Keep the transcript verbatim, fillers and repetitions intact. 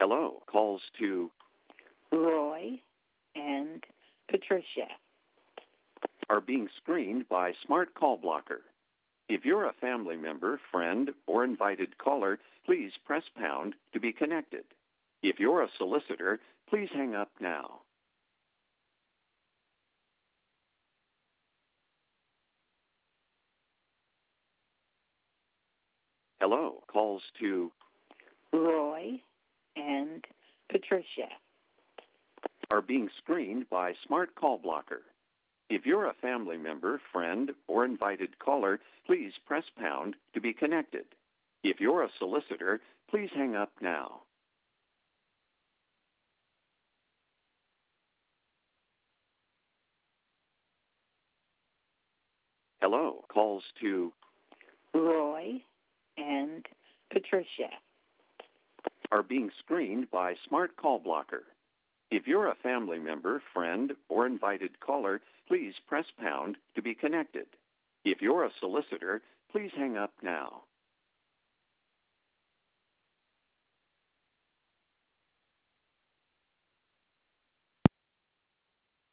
Hello, calls to Roy and Patricia are being screened by Smart Call Blocker. If you're a family member, friend, or invited caller, please press pound to be connected. If you're a solicitor, please hang up now. Hello, calls to Roy and Patricia are being screened by Smart Call Blocker. If you're a family member, friend, or invited caller, please press pound to be connected. If you're a solicitor, please hang up now. Hello, calls to Roy and Patricia are being screened by Smart Call Blocker. If you're a family member, friend, or invited caller, please press pound to be connected. If you're a solicitor, please hang up now.